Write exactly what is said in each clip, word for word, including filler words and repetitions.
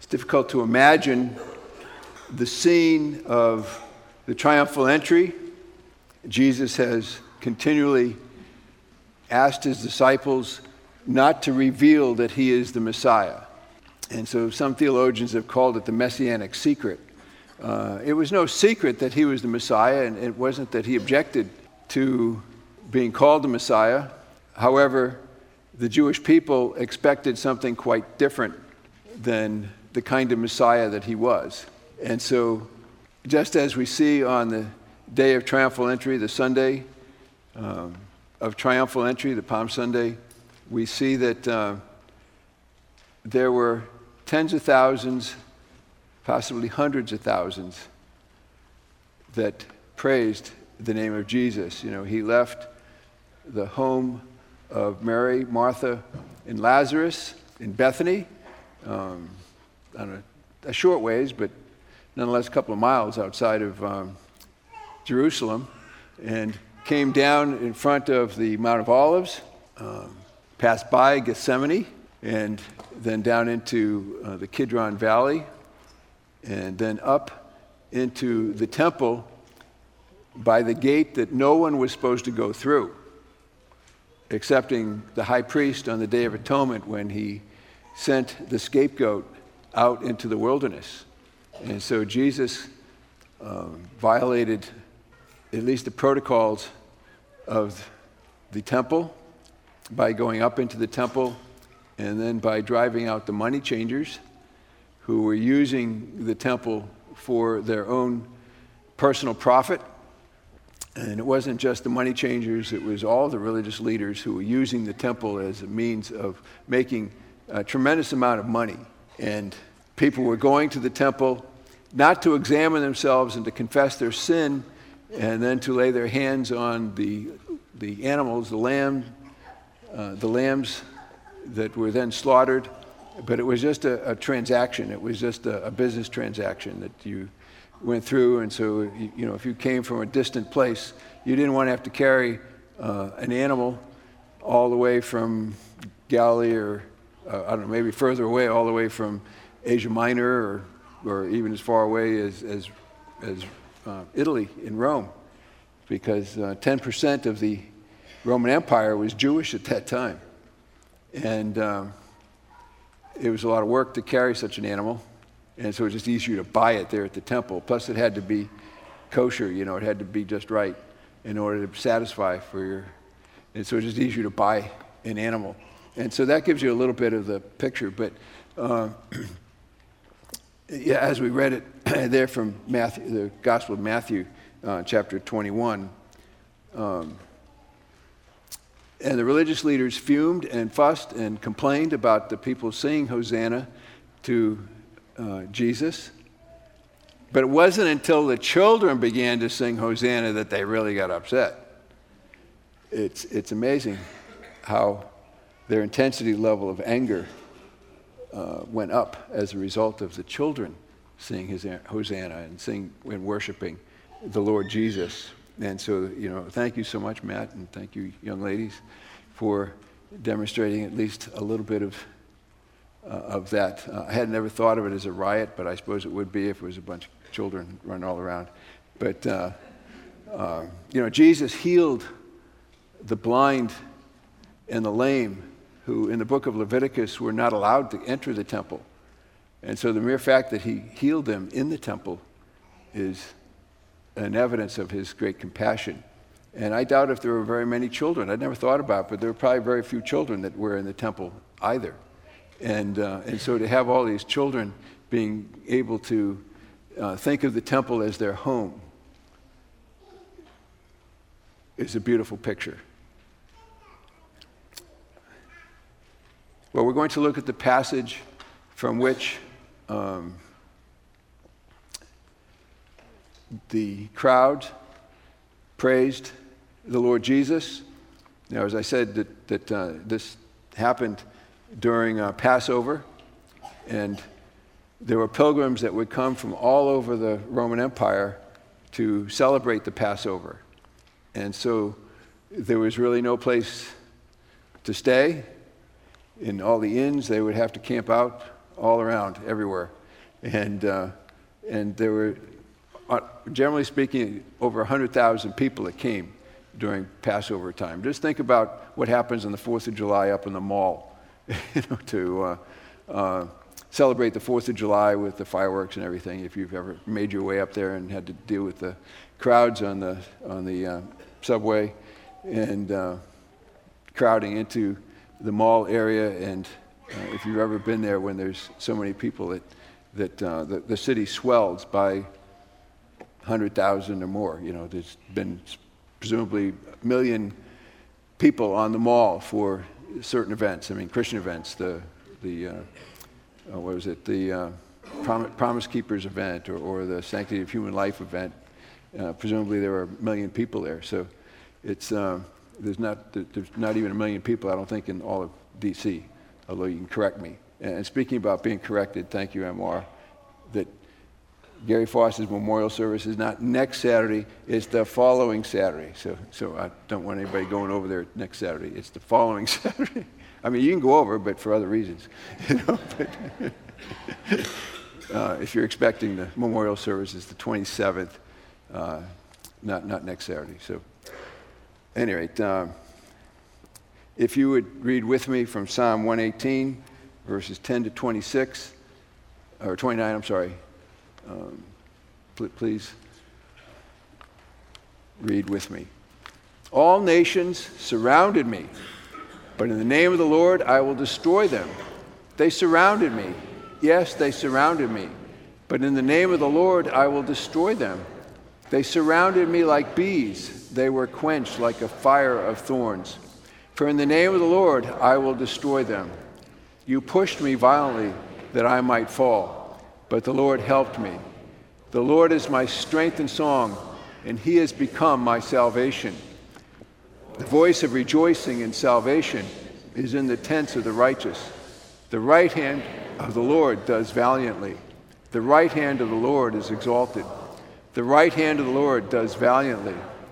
difficult to imagine the scene of the triumphal entry. Jesus has continually asked his disciples not to reveal that he is the Messiah. And so some theologians have called it the Messianic secret. Uh, it was no secret that he was the Messiah, and it wasn't that he objected to being called the Messiah. However, the Jewish people expected something quite different than the kind of Messiah that he was. And so, just as we see on the day of triumphal entry, the Sunday um, of triumphal entry, the Palm Sunday, we see that uh, there were tens of thousands, possibly hundreds of thousands, that praised the name of Jesus. You know, he left the home of Mary, Martha, and Lazarus in Bethany, um, on a, a short ways, but nonetheless a couple of miles outside of um, Jerusalem, and came down in front of the Mount of Olives, um, passed by Gethsemane, and then down into uh, the Kidron Valley, and then up into the temple by the gate that no one was supposed to go through, excepting the high priest on the Day of Atonement when he sent the scapegoat out into the wilderness. And so Jesus um, violated at least the protocols of the temple by going up into the temple and then by driving out the money changers who were using the temple for their own personal profit. And it wasn't just the money changers, it was all the religious leaders who were using the temple as a means of making a tremendous amount of money. And people were going to the temple not to examine themselves and to confess their sin and then to lay their hands on the, the animals, the lamb, uh, the lambs that were then slaughtered. But it was just a, a transaction. It was just a, a business transaction that you went through. And so, you, you know, if you came from a distant place, you didn't want to have to carry uh, an animal all the way from Galilee or, uh, I don't know, maybe further away, all the way from Asia Minor or, or even as far away as, as, as uh, Italy in Rome, because uh, ten percent of the Roman Empire was Jewish at that time. And um, it was a lot of work to carry such an animal. And so it was just easier to buy it there at the temple. Plus it had to be kosher, you know, it had to be just right in order to satisfy for your, and so it's just easier to buy an animal. And so that gives you a little bit of the picture. But uh, yeah, as we read it there from Matthew, the Gospel of Matthew, uh, chapter twenty-one, um, and the religious leaders fumed and fussed and complained about the people singing Hosanna to uh, Jesus. But it wasn't until the children began to sing Hosanna that they really got upset. It's, it's amazing how their intensity level of anger uh, went up as a result of the children singing his Hosanna and sing and worshiping the Lord Jesus. And so, you know, thank you so much, Matt, and thank you, young ladies, for demonstrating at least a little bit of uh, of that. Uh, I had never thought of it as a riot, but I suppose it would be if it was a bunch of children running all around. But, uh, uh, you know, Jesus healed the blind and the lame who, in the book of Leviticus, were not allowed to enter the temple. And so the mere fact that he healed them in the temple is an evidence of his great compassion. And I doubt if there were very many children. I'd never thought about it, but there were probably very few children that were in the temple either. And, uh, and so to have all these children being able to uh, think of the temple as their home is a beautiful picture. Well, we're going to look at the passage from which um, the crowd praised the Lord Jesus. Now, as I said, that, that uh, this happened during uh, Passover, and there were pilgrims that would come from all over the Roman Empire to celebrate the Passover. And so there was really no place to stay. In all the inns, they would have to camp out all around, everywhere. And, uh, and there were, uh, generally speaking, over one hundred thousand people that came during Passover time. Just think about what happens on the fourth of July up in the mall, you know, to uh, uh, celebrate the fourth of July with the fireworks and everything. If you've ever made your way up there and had to deal with the crowds on the, on the uh, subway and uh, crowding into the mall area, and uh, if you've ever been there when there's so many people that, that uh, the, the city swells by one hundred thousand or more. You know, there's been presumably a million people on the mall for certain events. I mean, Christian events, the, the uh, uh, what was it, the uh, Prom- Promise Keepers event, or, or the Sanctity of Human Life event. Uh, presumably there were a million people there. So it's, uh, there's not there's not even a million people, I don't think, in all of D C, although you can correct me. And speaking about being corrected, thank you, M R, that Gary Foster's memorial service is not next Saturday, it's the following Saturday. So so I don't want anybody going over there next Saturday. It's the following Saturday. I mean, you can go over, but for other reasons. You know, but uh, if you're expecting the memorial service, it's the twenty-seventh, uh, not, not next Saturday. So at any rate, um, if you would read with me from Psalm one eighteen, verses ten to twenty-six, or twenty-nine, I'm sorry. Um, pl- please read with me. All nations surrounded me, but in the name of the Lord I will destroy them. They surrounded me. Yes, they surrounded me, but in the name of the Lord I will destroy them. They surrounded me like bees. They were quenched like a fire of thorns. For in the name of the Lord I will destroy them. You pushed me violently that I might fall, but the Lord helped me. The Lord is my strength and song, and he has become my salvation. The voice of rejoicing and salvation is in the tents of the righteous. The right hand of the Lord does valiantly. The right hand of the Lord is exalted. The right hand of the Lord does valiantly.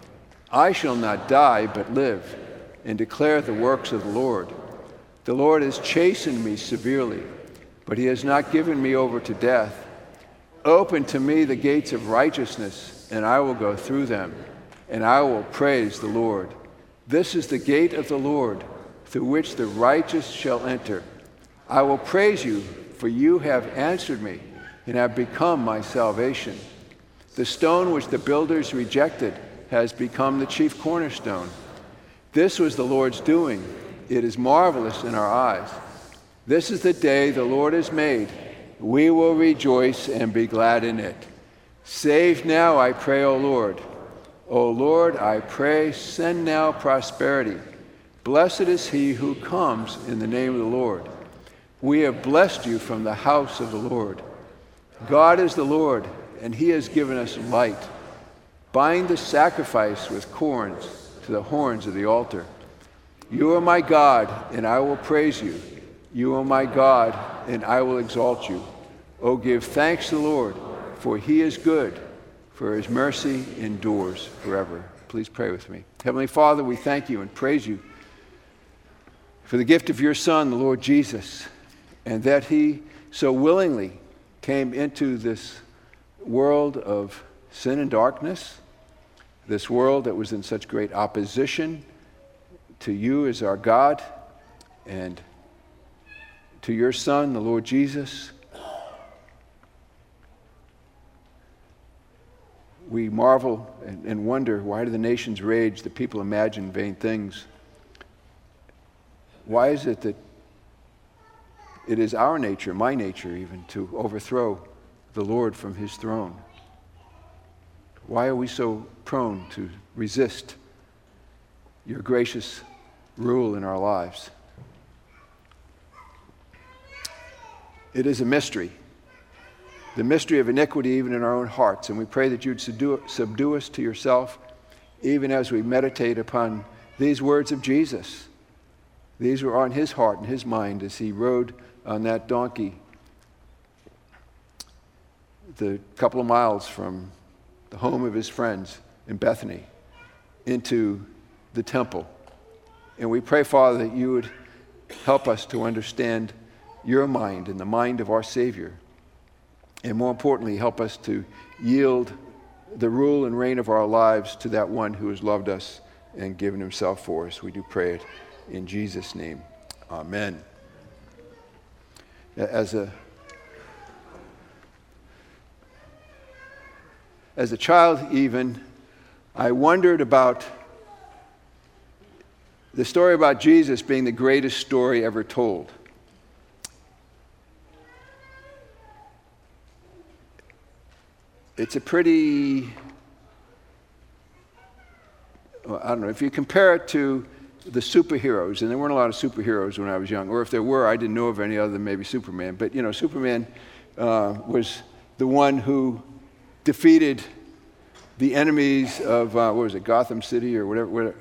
I shall not die, but live, and declare the works of the Lord. The Lord has chastened me severely, but he has not given me over to death. Open to me the gates of righteousness, and I will go through them, and I will praise the Lord. This is the gate of the Lord, through which the righteous shall enter. I will praise you, for you have answered me, and have become my salvation. The stone which the builders rejected has become the chief cornerstone. This was the Lord's doing. It is marvelous in our eyes. This is the day the Lord has made. We will rejoice and be glad in it. Save now, I pray, O Lord. O Lord, I pray, send now prosperity. Blessed is he who comes in the name of the Lord. We have blessed you from the house of the Lord. God is the Lord, and he has given us light. Bind the sacrifice with cords to the horns of the altar. You are my God, and I will praise you. You are my God, and I will exalt you. Oh, give thanks to the Lord, for he is good, for his mercy endures forever. Please pray with me. Heavenly Father, we thank you and praise you for the gift of your Son, the Lord Jesus, and that he so willingly came into this world of sin and darkness, this world that was in such great opposition to you as our God and to your Son, the Lord Jesus. We marvel and, and wonder, why do the nations rage, the people imagine vain things? Why is it that it is our nature, my nature even, to overthrow the Lord from his throne? Why are we so prone to resist your gracious rule in our lives? It is a mystery, the mystery of iniquity even in our own hearts, and we pray that you'd subdue, subdue us to yourself even as we meditate upon these words of Jesus. These were on his heart and his mind as he rode on that donkey the couple of miles from the home of his friends in Bethany into the temple. And we pray, Father, that you would help us to understand your mind and the mind of our Savior. And more importantly, help us to yield the rule and reign of our lives to that one who has loved us and given himself for us. We do pray it in Jesus' name. Amen. As a As a child even, I wondered about the story about Jesus being the greatest story ever told. It's a pretty, well, I don't know, if you compare it to the superheroes, and there weren't a lot of superheroes when I was young, or if there were, I didn't know of any other than maybe Superman, but you know, Superman uh, was the one who defeated the enemies of, uh, what was it, Gotham City or whatever, whatever.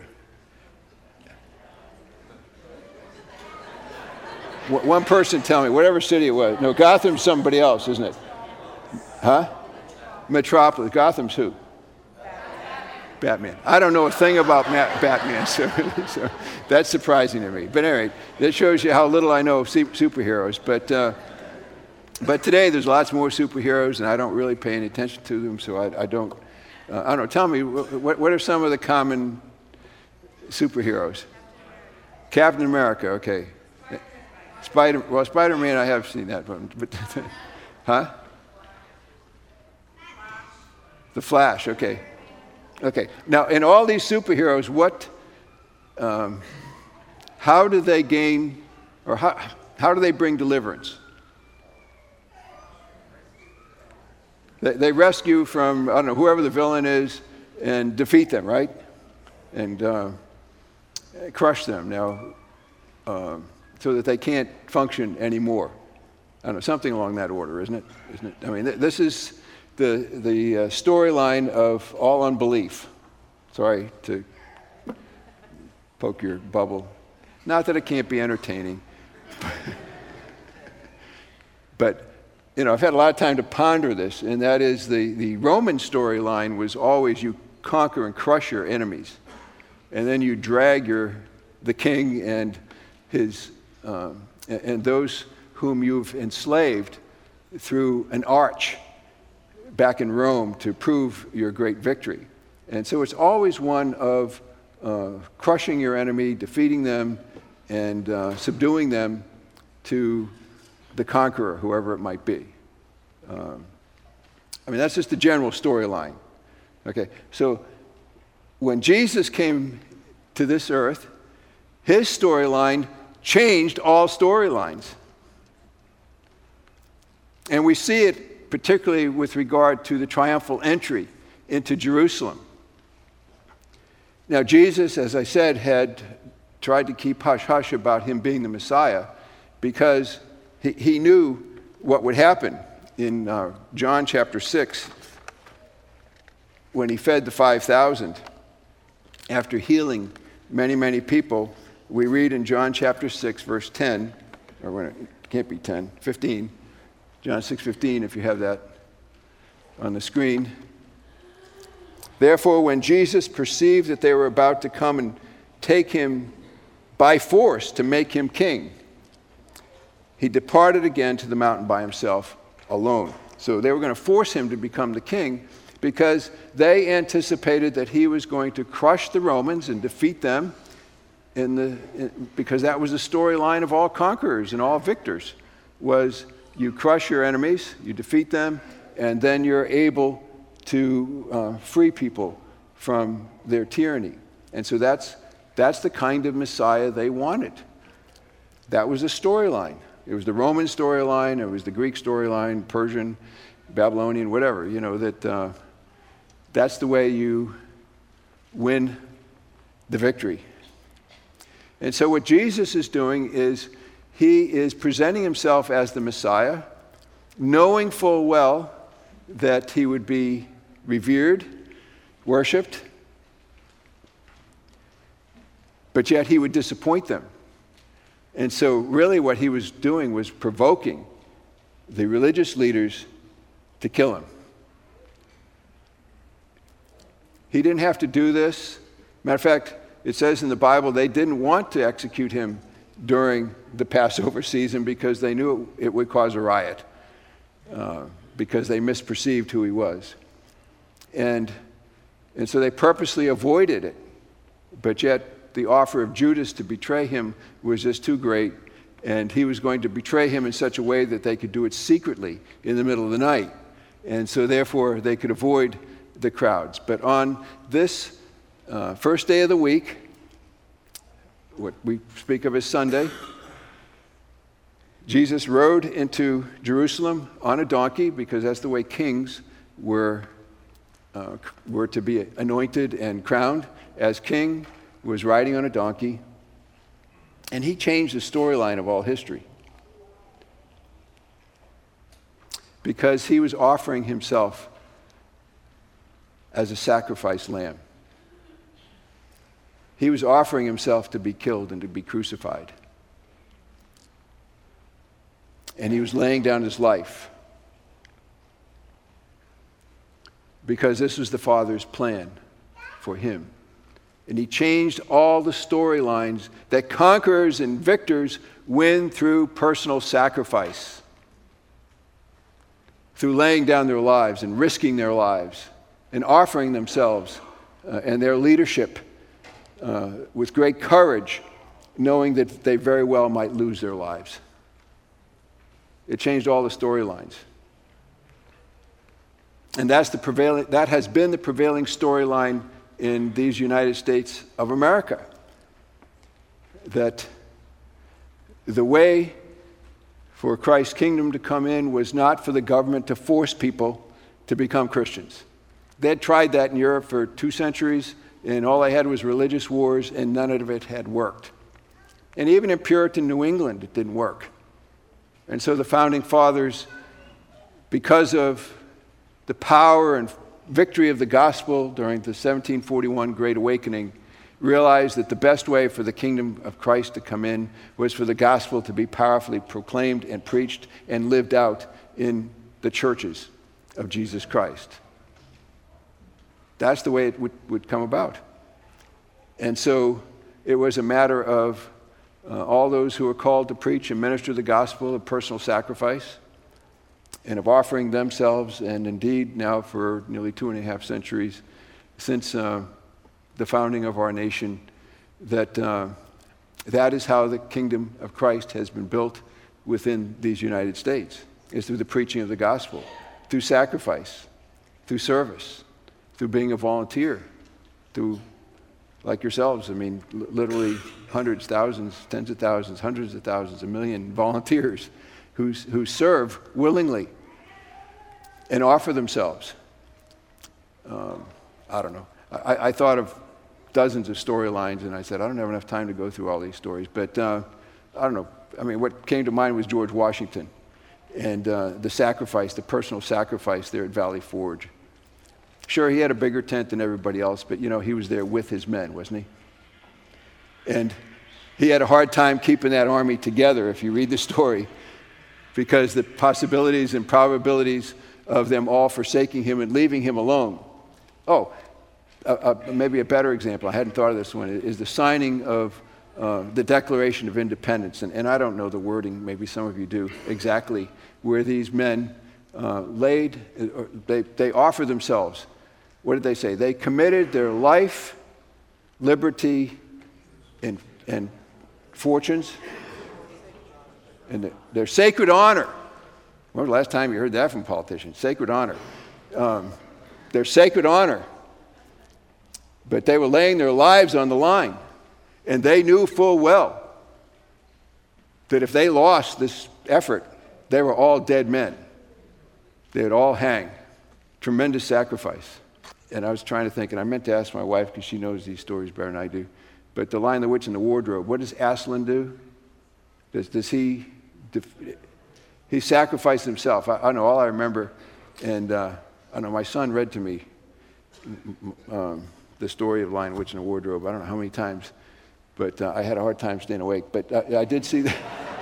One person tell me, whatever city it was. No, Gotham's somebody else, isn't it? Huh? Metropolis. Gotham's who? Batman. Batman. I don't know a thing about Ma- Batman, so, so that's surprising to me. But anyway, that shows you how little I know of su- superheroes. But uh, but today there's lots more superheroes, and I don't really pay any attention to them, so I, I don't. Uh, I don't know. Tell me, what, what are some of the common superheroes? Captain America. Okay. Spider. Well, Spider-Man, I have seen that one, but huh? The Flash. Okay. Okay. Now, in all these superheroes, what? Um, how do they gain, or how how do they bring deliverance? They, they rescue from, I don't know, whoever the villain is and defeat them, right? And uh, crush them now um, so that they can't function anymore. I don't know, something along that order, isn't it? Isn't it? I mean, th- this is the, the uh, storyline of all unbelief. Sorry to poke your bubble. Not that it can't be entertaining. But you know, I've had a lot of time to ponder this, and that is the, the Roman storyline was always you conquer and crush your enemies, and then you drag your the king and his um, and those whom you've enslaved through an arch back in Rome to prove your great victory. And so it's always one of uh, crushing your enemy, defeating them, and uh, subduing them to the conqueror, whoever it might be. Um, I mean, that's just the general storyline. Okay, so when Jesus came to this earth, his storyline changed all storylines. And we see it particularly with regard to the triumphal entry into Jerusalem. Now, Jesus, as I said, had tried to keep hush-hush about him being the Messiah because he, he knew what would happen in uh, John chapter six when he fed the five thousand. After healing many, many people, we read in John chapter six, verse ten, or when it can't be ten, fifteen, John six fifteen, if you have that on the screen. Therefore, when Jesus perceived that they were about to come and take him by force to make him king, he departed again to the mountain by himself alone. So they were going to force him to become the king because they anticipated that he was going to crush the Romans and defeat them in the, in, because that was the storyline of all conquerors and all victors, was you crush your enemies, you defeat them, and then you're able to uh, free people from their tyranny. And so that's that's the kind of Messiah they wanted. That was the storyline. It was the Roman storyline, it was the Greek storyline, Persian, Babylonian, whatever, you know, that uh, that's the way you win the victory. And so what Jesus is doing is he is presenting himself as the Messiah, knowing full well that he would be revered, worshipped, but yet he would disappoint them. And so really what he was doing was provoking the religious leaders to kill him. He didn't have to do this. Matter of fact, it says in the Bible they didn't want to execute him during the Passover season because they knew it, it would cause a riot, uh, because they misperceived who he was. And, and so they purposely avoided it. But yet the offer of Judas to betray him was just too great, and he was going to betray him in such a way that they could do it secretly in the middle of the night. And so therefore they could avoid the crowds. But on this uh, first day of the week, what we speak of as Sunday, Jesus rode into Jerusalem on a donkey, because that's the way kings were, uh, were to be anointed and crowned. As king, was riding on a donkey, and he changed the storyline of all history, because he was offering himself as a sacrifice lamb. He was offering himself to be killed and to be crucified. And he was laying down his life because this was the Father's plan for him. And he changed all the storylines that conquerors and victors win through personal sacrifice, through laying down their lives and risking their lives and offering themselves uh, and their leadership uh, with great courage, knowing that they very well might lose their lives. It changed all the storylines. And that's the prevailing, that has been the prevailing storyline in these United States of America. That the way for Christ's kingdom to come in was not for the government to force people to become Christians. They had tried that in Europe for two centuries, and all they had was religious wars, and none of it had worked. And even in Puritan New England, it didn't work. And so the founding fathers, because of the power and victory of the gospel during the seventeen forty-one Great Awakening, realized that the best way for the kingdom of Christ to come in was for the gospel to be powerfully proclaimed and preached and lived out in the churches of Jesus Christ. That's the way it would, would come about. And so it was a matter of uh, all those who are called to preach and minister the gospel of personal sacrifice and of offering themselves, and indeed now for nearly two and a half centuries since uh, the founding of our nation, that uh, that is how the kingdom of Christ has been built within these United States, is through the preaching of the gospel, through sacrifice, through service, through being a volunteer, through, like yourselves, I mean, l- literally hundreds, thousands, tens of thousands, hundreds of thousands, a million volunteers who, who serve willingly and offer themselves. Um, I don't know. I, I thought of dozens of storylines, and I said, I don't have enough time to go through all these stories. But uh, I don't know. I mean, what came to mind was George Washington and uh, the sacrifice, the personal sacrifice there at Valley Forge. Sure, he had a bigger tent than everybody else, but, you know, he was there with his men, wasn't he? And he had a hard time keeping that army together, if you read the story, because the possibilities and probabilities of them all forsaking him and leaving him alone. Oh, uh, uh, maybe a better example, I hadn't thought of this one, is the signing of uh, the Declaration of Independence. And, and I don't know the wording, maybe some of you do, exactly, where these men uh, laid, or they, they offered themselves. What did they say? They committed their life, liberty, and, and fortunes, and their sacred honor. When was the last time you heard that from politicians? Sacred honor. Um, their sacred honor. But they were laying their lives on the line. And they knew full well that if they lost this effort, they were all dead men. They would all hang. Tremendous sacrifice. And I was trying to think, and I meant to ask my wife because she knows these stories better than I do. But the Lion, the Witch, and the Wardrobe, what does Aslan do? Does, does he... Def- He sacrificed himself. I, I know, all I remember, and uh, I know my son read to me um, the story of Lion, Witch, and the Wardrobe. I don't know how many times, but uh, I had a hard time staying awake. But uh, I did see that.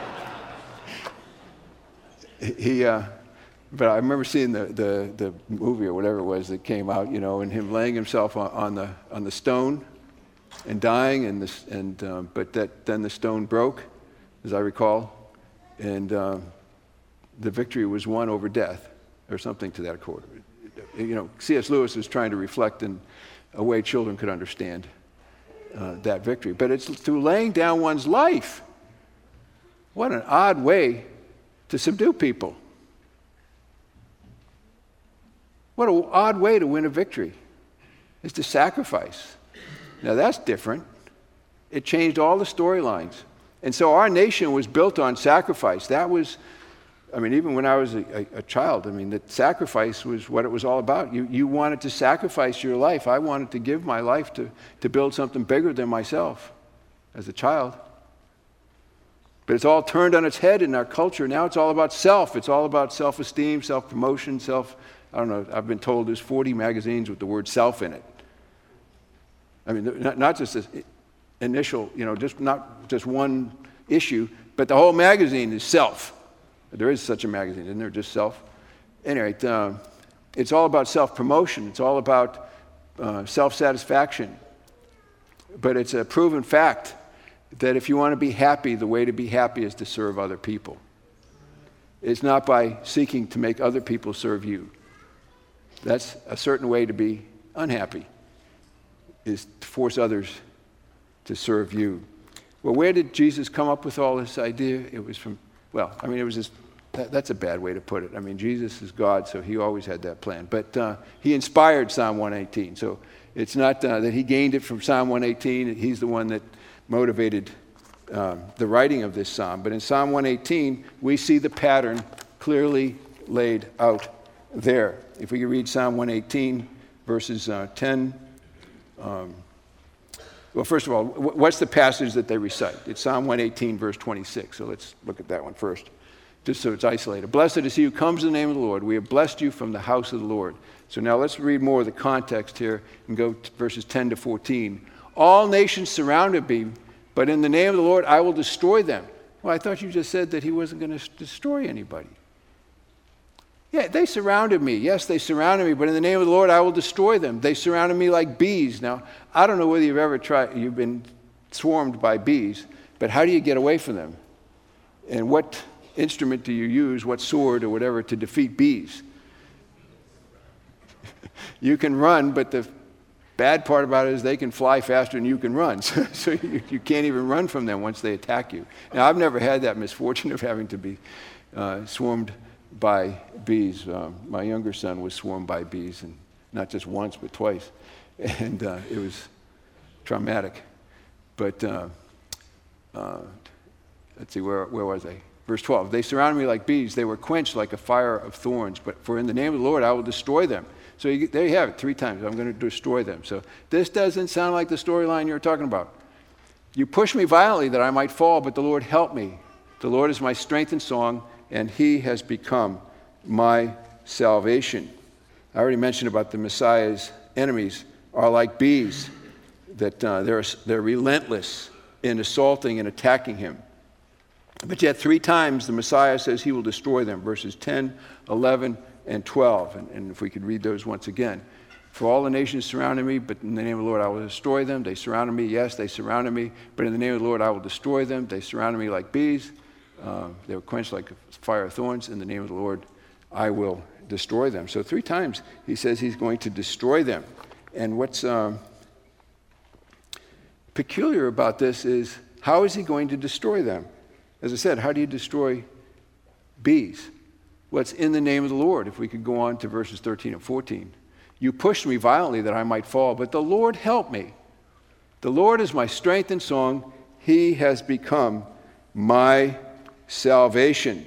he, uh, but I remember seeing the, the the movie or whatever it was that came out, you know, and him laying himself on, on the on the stone and dying, and this, and uh, but that then the stone broke. as I recall. And uh, the victory was won over death, or something to that accord. You know, C S Lewis was trying to reflect in a way children could understand uh, that victory. But it's through laying down one's life. What an odd way to subdue people. What an odd way to win a victory, is to sacrifice. Now that's different. It changed all the storylines. And so our nation was built on sacrifice. That was, I mean, even when I was a, a, a child, I mean, that sacrifice was what it was all about. You, you wanted to sacrifice your life. I wanted to give my life to, to build something bigger than myself as a child. But it's all turned on its head in our culture. Now it's all about self. It's all about self-esteem, self-promotion, self, I don't know, I've been told there's forty magazines with the word self in it. I mean, not, not just this initial, you know, just not just one issue, but the whole magazine is self. There is such a magazine, isn't there? Just self. Anyway, uh, it's all about self-promotion. It's all about uh, self-satisfaction. But it's a proven fact that if you want to be happy, the way to be happy is to serve other people. It's not by seeking to make other people serve you. That's a certain way to be unhappy, is to force others to serve you. Well, where did Jesus come up with all this idea? It was from, well, I mean, it was just, that, that's a bad way to put it. I mean, Jesus is God, so he always had that plan. But uh, he inspired Psalm one eighteen. So it's not uh, that he gained it from Psalm one eighteen. He's the one that motivated uh, the writing of this psalm. But in Psalm one eighteen, we see the pattern clearly laid out there. If we could read Psalm one eighteen, verses uh, ten. Um, well, first of all, what's the passage that they recite? It's Psalm one eighteen, verse twenty-six. So let's look at that one first, just so it's isolated. Blessed is he who comes in the name of the Lord. We have blessed you from the house of the Lord. So now let's read more of the context here and go to verses ten to fourteen. All nations surrounded me, but in the name of the Lord I will destroy them. Well, I thought you just said that he wasn't going to destroy anybody. Yeah, they surrounded me. Yes, they surrounded me, but in the name of the Lord, I will destroy them. They surrounded me like bees. Now, I don't know whether you've ever tried, you've been swarmed by bees, but how do you get away from them? And what instrument do you use, what sword or whatever, to defeat bees? You can run, but the bad part about it is they can fly faster than you can run. So, so you, you can't even run from them once they attack you. Now, I've never had that misfortune of having to be uh, swarmed by bees. Um, my younger son was swarmed by bees, and not just once, but twice. And uh, it was traumatic. But uh, uh, let's see, where, where was I? Verse twelve, they surrounded me like bees. They were quenched like a fire of thorns. But for in the name of the Lord, I will destroy them. So you, there you have it, three times. I'm going to destroy them. So this doesn't sound like the storyline you're talking about. You push me violently that I might fall, but the Lord helped me. The Lord is my strength and song, and he has become my salvation. I already mentioned about the Messiah's enemies are like bees, that uh, they're, they're relentless in assaulting and attacking him. But yet three times the Messiah says he will destroy them, verses ten, eleven, and twelve. And, and if we could read those once again. For all the nations surrounded me, but in the name of the Lord I will destroy them. They surrounded me, yes, they surrounded me, but in the name of the Lord I will destroy them. They surrounded me like bees. Uh, they were quenched like a fire of thorns. In the name of the Lord I will destroy them. So three times he says he's going to destroy them. And what's um, peculiar about this is, how is he going to destroy them? As I said, how do you destroy bees? Well, it's in the name of the Lord. If we could go on to verses thirteen and fourteen. You pushed me violently that I might fall, but the Lord helped me. The Lord is my strength and song. He has become my salvation.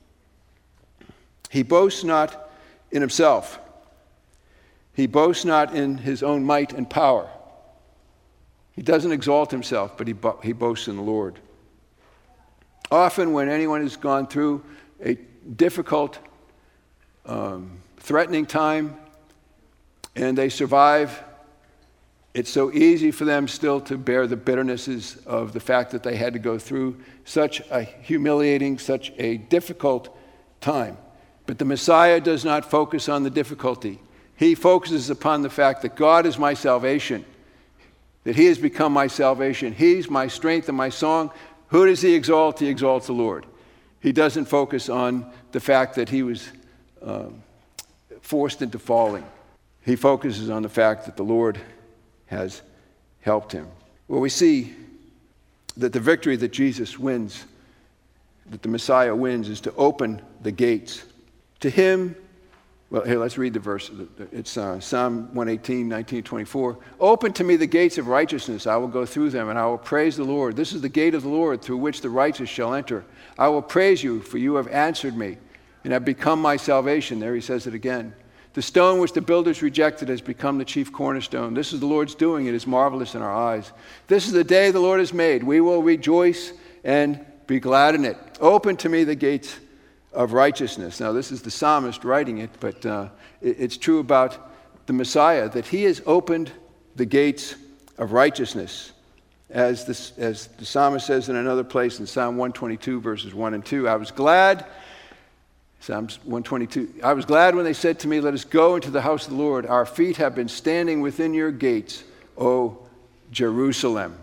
He boasts not in himself. He boasts not in his own might and power. He doesn't exalt himself, but he, bo- he boasts in the Lord. Often when anyone has gone through a difficult, um, threatening time, and they survive, it's so easy for them still to bear the bitternesses of the fact that they had to go through such a humiliating, such a difficult time. But the Messiah does not focus on the difficulty. He focuses upon the fact that God is my salvation, that he has become my salvation. He's my strength and my song, Who does he exalt? He exalts the Lord. He doesn't focus on the fact that he was uh, forced into falling. He focuses on the fact that the Lord has helped him. Well, we see that the victory that Jesus wins, that the Messiah wins, is to open the gates. To him, well, here, let's read the verse. It's uh, Psalm one eighteen, nineteen, twenty-four. Open to me the gates of righteousness. I will go through them, and I will praise the Lord. This is the gate of the Lord, through which the righteous shall enter. I will praise you, for you have answered me, and have become my salvation. There he says it again. The stone which the builders rejected has become the chief cornerstone. This is the Lord's doing. It is marvelous in our eyes. This is the day the Lord has made. We will rejoice and be glad in it. Open to me the gates of righteousness. Now, this is the psalmist writing it, but uh, it, it's true about the Messiah, that he has opened the gates of righteousness. As, this, as the psalmist says in another place in Psalm one twenty-two, verses one and two, I was glad, Psalms one twenty-two, I was glad when they said to me, let us go into the house of the Lord. Our feet have been standing within your gates, O Jerusalem.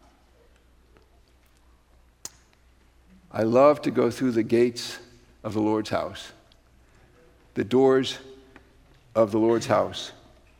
I love to go through the gates of the Lord's house, the doors of the Lord's house.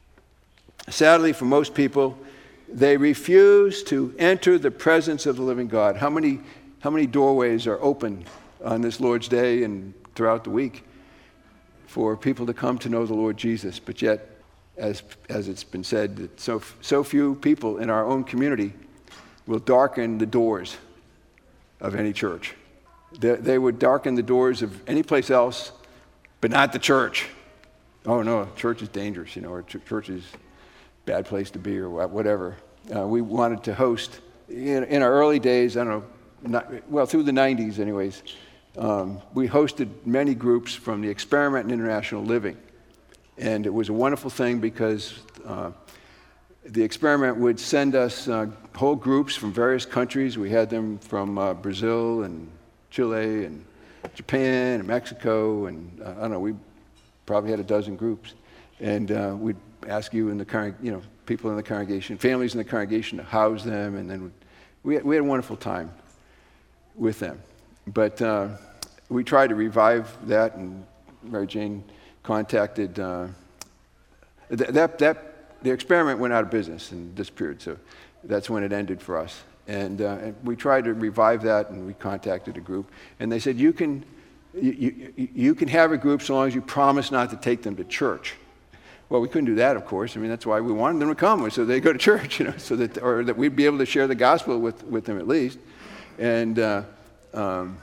Sadly, for most people, they refuse to enter the presence of the living God. How many, how many doorways are open on this Lord's Day and throughout the week for people to come to know the Lord Jesus? But yet, as, as it's been said, that so, so few people in our own community will darken the doors of any church. They, they would darken the doors of any place else, but not the church. Oh no, church is dangerous, you know, or ch- church is a bad place to be, or whatever. Uh, we wanted to host, in, in our early days, I don't know, not, well, through the nineties anyways, um, we hosted many groups from the Experiment and International Living. And it was a wonderful thing because uh, the Experiment would send us uh, whole groups from various countries. We had them from uh, Brazil and Chile and Japan and Mexico, and uh, I don't know, we probably had a dozen groups. And uh, we'd ask you in the con- you know, people in the congregation, families in the congregation, to house them, and then we had, we had a wonderful time with them. But uh, we tried to revive that, and Mary Jane contacted uh, th- that that the Experiment went out of business in this period, so that's when it ended for us. And, uh, and we tried to revive that, and we contacted a group, and they said, you can you, you, you can have a group so long as you promise not to take them to church. Well, we couldn't do that, of course. I mean, that's why we wanted them to come, so they go to church, you know, so that, or that we'd be able to share the gospel with, with them at least. And uh, um,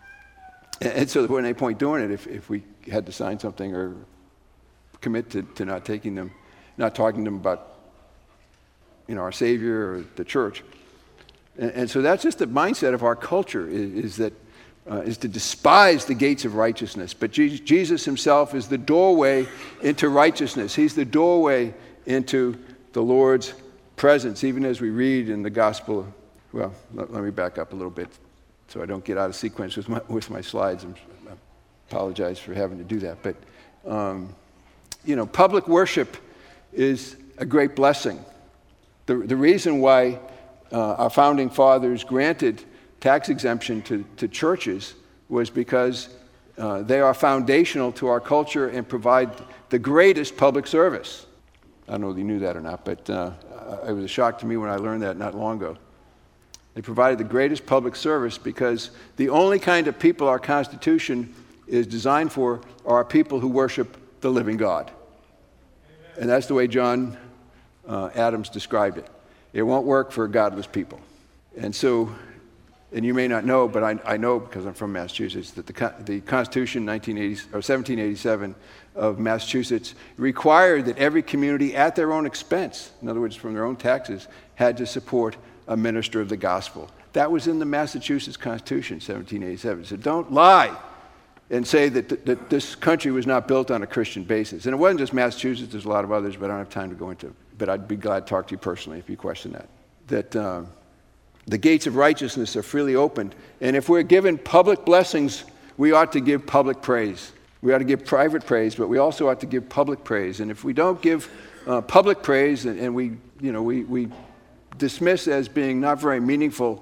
and so when they point doing it, if, if we had to sign something or commit to, to not taking them, not talking to them about, you know, our Savior or the church. And, and so that's just the mindset of our culture, is, is that uh, is to despise the gates of righteousness. But Je- Jesus himself is the doorway into righteousness. He's the doorway into the Lord's presence, even as we read in the gospel. Well, let, let me back up a little bit so I don't get out of sequence with my, with my slides. I'm, I apologize for having to do that. But, um, you know, public worship is a great blessing. The, the reason why uh, our founding fathers granted tax exemption to, to churches was because uh, they are foundational to our culture and provide the greatest public service. I don't know if you knew that or not, but uh, it was a shock to me when I learned that not long ago. They provided the greatest public service because the only kind of people our Constitution is designed for are people who worship the living God. And that's the way John uh, Adams described it. It won't work for godless people. And so, and you may not know, but I, I know because I'm from Massachusetts, that the, the Constitution nineteen eighty, or seventeen eighty-seven of Massachusetts required that every community at their own expense, in other words, from their own taxes, had to support a minister of the gospel. That was in the Massachusetts Constitution, seventeen eighty-seven. So don't lie and say that, th- that this country was not built on a Christian basis. And it wasn't just Massachusetts, there's a lot of others, but I don't have time to go into it. But I'd be glad to talk to you personally if you question that. That um, the gates of righteousness are freely opened. And if we're given public blessings, we ought to give public praise. We ought to give private praise, but we also ought to give public praise. And if we don't give uh, public praise and, and we, you know, we, we dismiss as being not very meaningful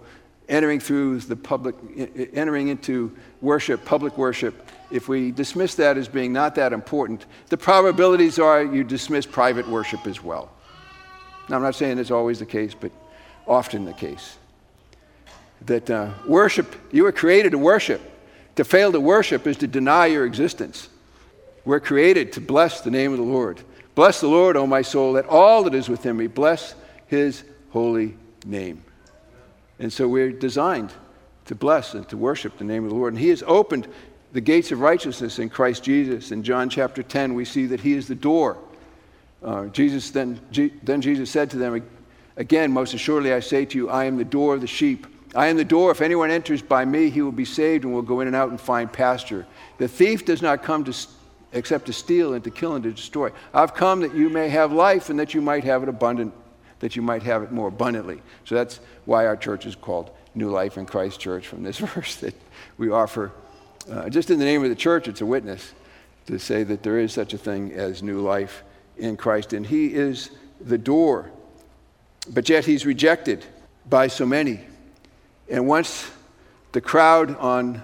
entering through the public, entering into worship, public worship, if we dismiss that as being not that important, the probabilities are you dismiss private worship as well. Now, I'm not saying it's always the case, but often the case. That uh, worship, you were created to worship. To fail to worship is to deny your existence. We're created to bless the name of the Lord. Bless the Lord, O my soul, let all that is within me bless his holy name. And so we're designed to bless and to worship the name of the Lord. And he has opened the gates of righteousness in Christ Jesus. In John chapter ten, we see that he is the door. Uh, Jesus then, G- then Jesus said to them, again, most assuredly I say to you, I am the door of the sheep. I am the door. If anyone enters by me, he will be saved and will go in and out and find pasture. The thief does not come to st- except to steal and to kill and to destroy. I've come that you may have life and that you might have it abundant, that you might have it more abundantly. So that's why our church is called New Life in Christ Church, from this verse that we offer. Uh, just in the name of the church, it's a witness to say that there is such a thing as new life in Christ. And he is the door. But yet he's rejected by so many. And once the crowd on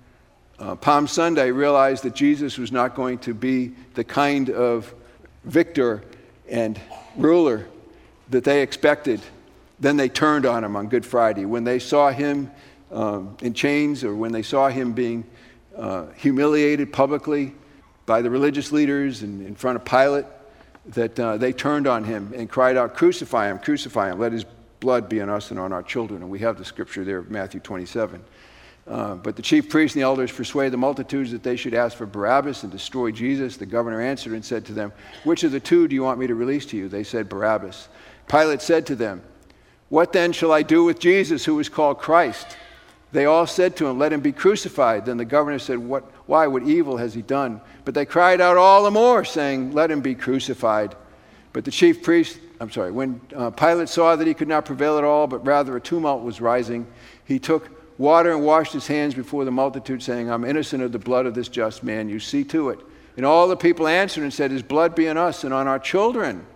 uh, Palm Sunday realized that Jesus was not going to be the kind of victor and ruler that they expected, then they turned on him on Good Friday. When they saw him um, in chains, or when they saw him being uh, humiliated publicly by the religious leaders and in front of Pilate, that uh, they turned on him and cried out, crucify him, crucify him, let his blood be on us and on our children. And we have the scripture there of Matthew twenty-seven. Uh, but the chief priests and the elders persuaded the multitudes that they should ask for Barabbas and destroy Jesus. The governor answered and said to them, which of the two do you want me to release to you? They said, Barabbas. Pilate said to them, what then shall I do with Jesus, who is called Christ? They all said to him, let him be crucified. Then the governor said, what, why, what evil has he done? But they cried out all the more, saying, let him be crucified. But the chief priest, I'm sorry, when uh, Pilate saw that he could not prevail at all, but rather a tumult was rising, he took water and washed his hands before the multitude, saying, I'm innocent of the blood of this just man. You see to it. And all the people answered and said, his blood be on us and on our children.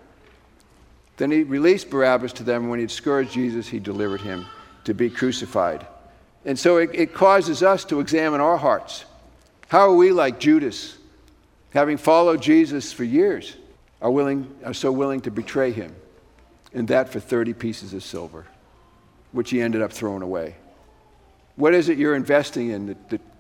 Then he released Barabbas to them. When he had scourged Jesus, he delivered him to be crucified. And so it, it causes us to examine our hearts. How are we like Judas, having followed Jesus for years, are willing are so willing to betray him, and that for thirty pieces of silver, which he ended up throwing away? What is it you're investing in that, that,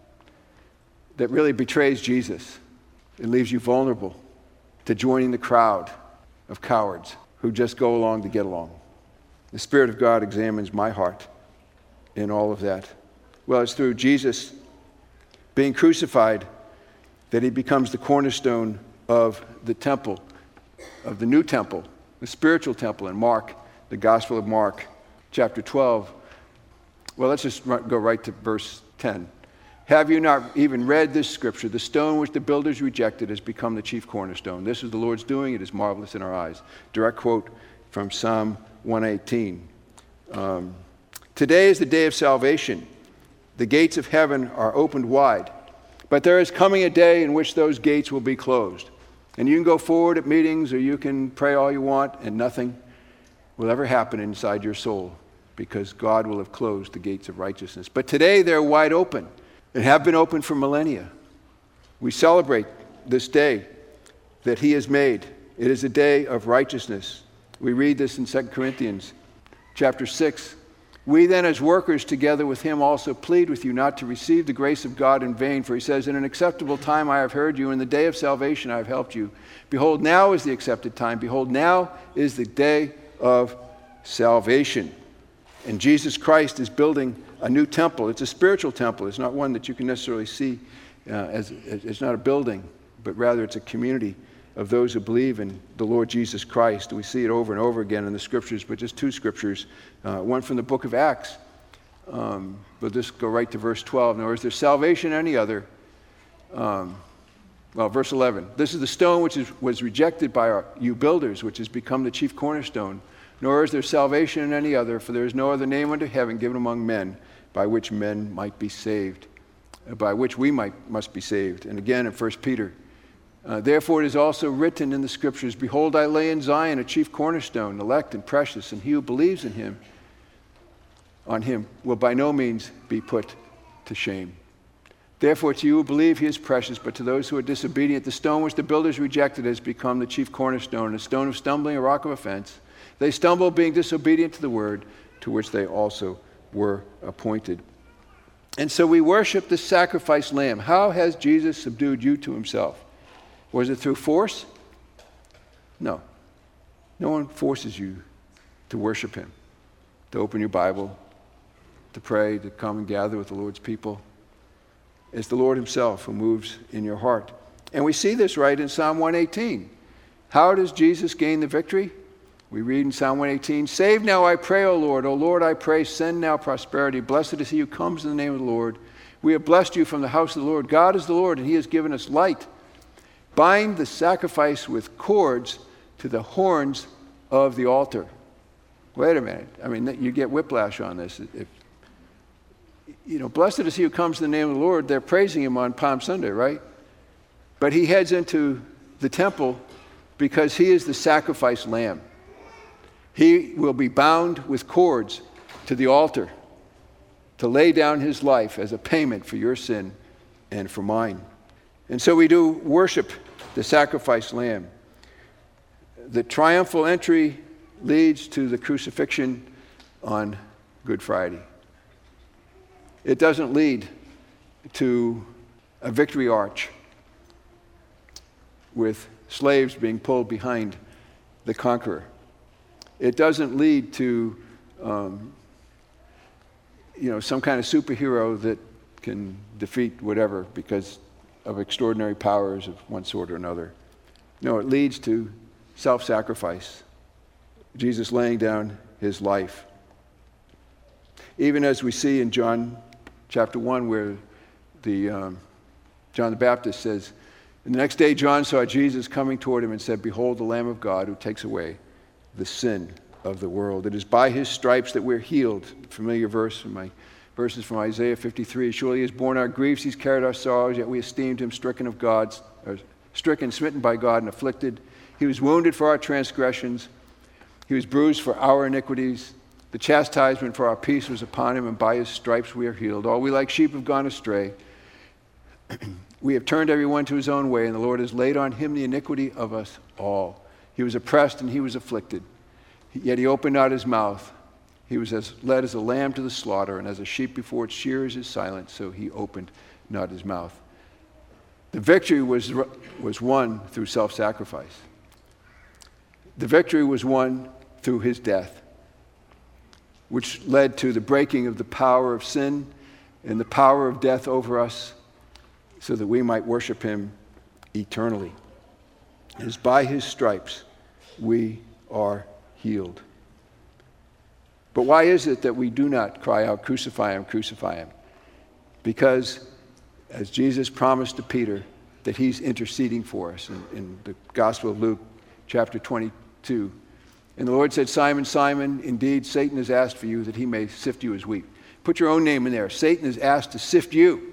that really betrays Jesus and leaves you vulnerable to joining the crowd of cowards who just go along to get along? The Spirit of God examines my heart in all of that. Well, it's through Jesus being crucified that he becomes the cornerstone of the temple, of the new temple, the spiritual temple in Mark, the Gospel of Mark, chapter twelve. Well, let's just go right to verse ten. Have you not even read this scripture? The stone which the builders rejected has become the chief cornerstone. This is the Lord's doing. It is marvelous in our eyes. Direct quote from Psalm one eighteen. Um, Today is the day of salvation. The gates of heaven are opened wide. But there is coming a day in which those gates will be closed. And you can go forward at meetings, or you can pray all you want, and nothing will ever happen inside your soul, because God will have closed the gates of righteousness. But today they're wide open, and have been open for millennia. We celebrate this day that he has made. It is a day of righteousness. We read this in Second Corinthians chapter six. We then, as workers together with him, also plead with you not to receive the grace of God in vain. For he says, in an acceptable time I have heard you, in the day of salvation I have helped you. Behold, now is the accepted time. Behold, now is the day of salvation. And Jesus Christ is building a new temple. It's a spiritual temple. It's not one that you can necessarily see uh, as, it's not a building, but rather it's a community of those who believe in the Lord Jesus Christ. We see it over and over again in the scriptures, but just two scriptures. Uh, one from the book of Acts. Um, but let's go right to verse twelve. Nor is there salvation any other. Um, well, verse eleven. This is the stone which is, was rejected by our, you builders, which has become the chief cornerstone. Nor is there salvation in any other, for there is no other name under heaven given among men by which men might be saved, by which we might must be saved. And again in First Peter. Uh, Therefore it is also written in the scriptures, behold, I lay in Zion a chief cornerstone, elect and precious, and he who believes in him, on him will by no means be put to shame. Therefore, to you who believe he is precious, but to those who are disobedient, the stone which the builders rejected has become the chief cornerstone, a stone of stumbling, a rock of offense. They stumble, being disobedient to the word, to which they also were appointed. And so we worship the sacrificed lamb. How has Jesus subdued you to himself? Was it through force? No. No one forces you to worship him, to open your Bible, to pray, to come and gather with the Lord's people. It's the Lord himself who moves in your heart. And we see this right in Psalm one eighteen. How does Jesus gain the victory? We read in Psalm one eighteen, "Save now, I pray, O Lord. O Lord, I pray, send now prosperity. Blessed is he who comes in the name of the Lord. We have blessed you from the house of the Lord. God is the Lord, and he has given us light. Bind the sacrifice with cords to the horns of the altar." Wait a minute. I mean, you get whiplash on this. If, you know, blessed is he who comes in the name of the Lord. They're praising him on Palm Sunday, right? But he heads into the temple because he is the sacrificed lamb. He will be bound with cords to the altar to lay down his life as a payment for your sin and for mine. And so we do worship the sacrificed lamb. The triumphal entry leads to the crucifixion on Good Friday. It doesn't lead to a victory arch with slaves being pulled behind the conqueror. It doesn't lead to um, you know, some kind of superhero that can defeat whatever because of extraordinary powers of one sort or another. No, it leads to self-sacrifice. Jesus laying down his life. Even as we see in John chapter one, where the um, John the Baptist says, "And the next day John saw Jesus coming toward him and said, 'Behold the Lamb of God who takes away the sin of the world. It is by his stripes that we're healed.'" Familiar verse from my verses from Isaiah fifty-three. "Surely he has borne our griefs, he's carried our sorrows, yet we esteemed him stricken of God, or stricken, smitten by God, and afflicted. He was wounded for our transgressions, he was bruised for our iniquities. The chastisement for our peace was upon him, and by his stripes we are healed. All we like sheep have gone astray. We have turned everyone to his own way, and the Lord has laid on him the iniquity of us all. He was oppressed and he was afflicted, yet he opened not his mouth. He was as led as a lamb to the slaughter, and as a sheep before its shearers is silent, so he opened not his mouth." The victory was, was won through self-sacrifice. The victory was won through his death, which led to the breaking of the power of sin and the power of death over us, so that we might worship him eternally. It is by his stripes we are healed. But why is it that we do not cry out, "Crucify him, crucify him"? Because, as Jesus promised to Peter, that he's interceding for us in, in the Gospel of Luke, chapter twenty-two. And the Lord said, "Simon, Simon, indeed Satan has asked for you that he may sift you as wheat." Put your own name in there. Satan has asked to sift you.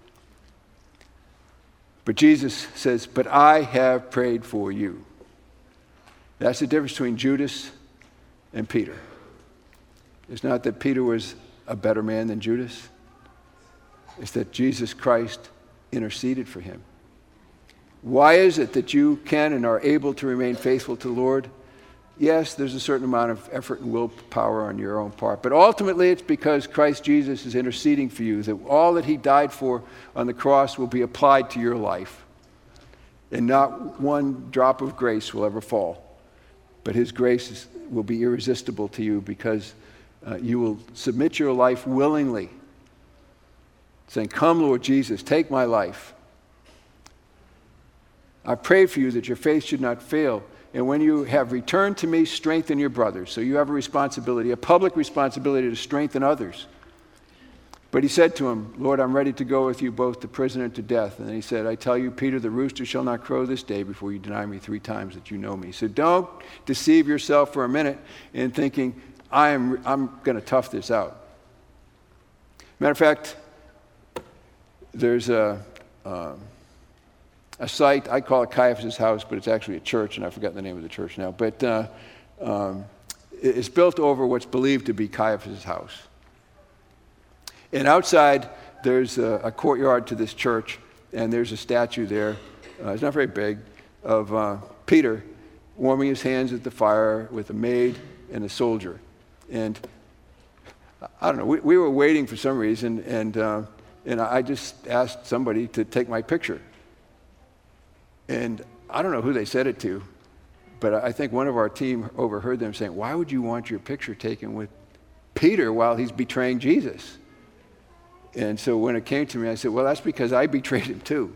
But Jesus says, "But I have prayed for you." That's the difference between Judas and Peter. It's not that Peter was a better man than Judas. It's that Jesus Christ interceded for him. Why is it that you can and are able to remain faithful to the Lord? Yes, there's a certain amount of effort and willpower on your own part, but ultimately it's because Christ Jesus is interceding for you, that all that he died for on the cross will be applied to your life, and not one drop of grace will ever fall. But his grace is, will be irresistible to you, because uh, you will submit your life willingly, saying, "Come, Lord Jesus, take my life. I pray for you that your faith should not fail. And when you have returned to me, strengthen your brothers." So you have a responsibility, a public responsibility to strengthen others. But he said to him, "Lord, I'm ready to go with you both to prison and to death." And then he said, "I tell you, Peter, the rooster shall not crow this day before you deny me three times that you know me." So don't deceive yourself for a minute in thinking, I am, I'm going to tough this out. Matter of fact, there's a... Uh, A site, I call it Caiaphas' house, but it's actually a church, and I've forgotten the name of the church now. But uh, um, it's built over what's believed to be Caiaphas' house. And outside, there's a, a courtyard to this church, and there's a statue there. Uh, it's not very big, of uh, Peter warming his hands at the fire with a maid and a soldier. And I don't know, we, we were waiting for some reason, and uh, and I just asked somebody to take my picture. And I don't know who they said it to, but I think one of our team overheard them saying, "Why would you want your picture taken with Peter while he's betraying Jesus?" And so when it came to me, I said, "Well, that's because I betrayed him too.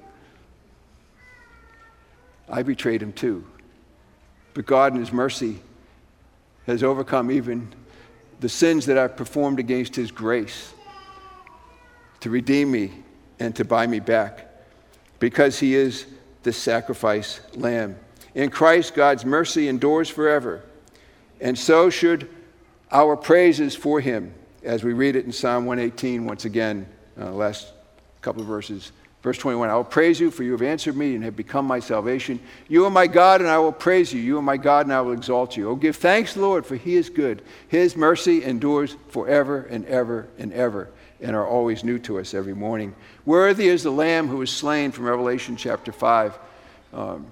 I betrayed him too. But God in his mercy has overcome even the sins that I've performed against his grace to redeem me and to buy me back, because he is the sacrifice lamb. In Christ, God's mercy endures forever, and so should our praises for him," as we read it in Psalm one eighteen once again, uh, last couple of verses. Verse twenty-one, "I will praise you, for you have answered me and have become my salvation. You are my God, and I will praise you. You are my God, and I will exalt you. Oh, give thanks to the Lord, for he is good. His mercy endures forever and ever and ever, and are always new to us every morning. Worthy is the Lamb who was slain," from Revelation chapter five. Um,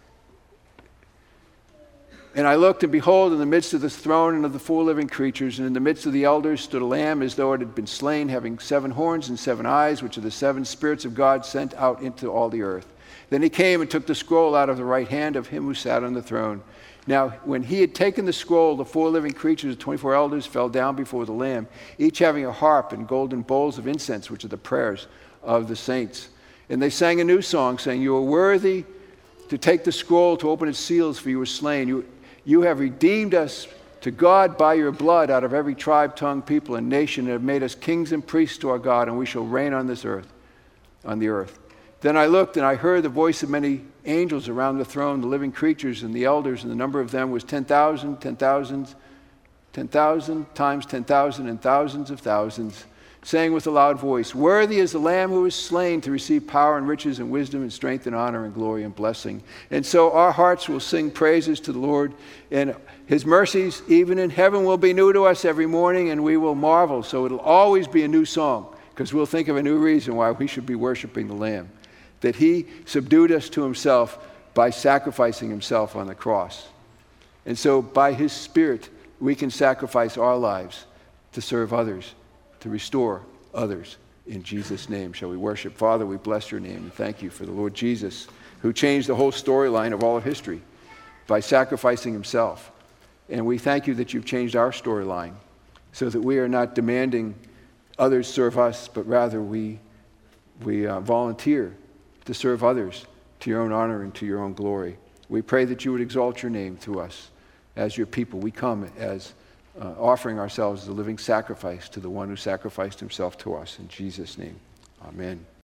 And I looked, and behold, in the midst of the throne and of the four living creatures, and in the midst of the elders, stood a lamb as though it had been slain, having seven horns and seven eyes, which are the seven spirits of God sent out into all the earth. Then he came and took the scroll out of the right hand of him who sat on the throne. Now, when he had taken the scroll, the four living creatures, the twenty-four elders, fell down before the Lamb, each having a harp and golden bowls of incense, which are the prayers of the saints. And they sang a new song, saying, "You are worthy to take the scroll, to open its seals, for you were slain. You You have redeemed us to God by your blood out of every tribe, tongue, people, and nation, and have made us kings and priests to our God, and we shall reign on this earth, on the earth." Then I looked, and I heard the voice of many angels around the throne, the living creatures and the elders, and the number of them was ten thousand, ten thousands, ten thousand times ten thousand, and thousands of thousands, saying with a loud voice, "Worthy is the Lamb who was slain to receive power and riches and wisdom and strength and honor and glory and blessing." And so our hearts will sing praises to the Lord, and his mercies even in heaven will be new to us every morning, and we will marvel. So it'll always be a new song, because we'll think of a new reason why we should be worshiping the Lamb, that he subdued us to himself by sacrificing himself on the cross. And so by his Spirit, we can sacrifice our lives to serve others, to restore others. In Jesus' name shall we worship. Father, we bless your name and thank you for the Lord Jesus, who changed the whole storyline of all of history by sacrificing himself. And we thank you that you've changed our storyline so that we are not demanding others serve us, but rather we, we uh, volunteer to serve others to your own honor and to your own glory. We pray that you would exalt your name through us as your people. We come as Uh, offering ourselves as a living sacrifice to the one who sacrificed himself to us. In Jesus' name, amen.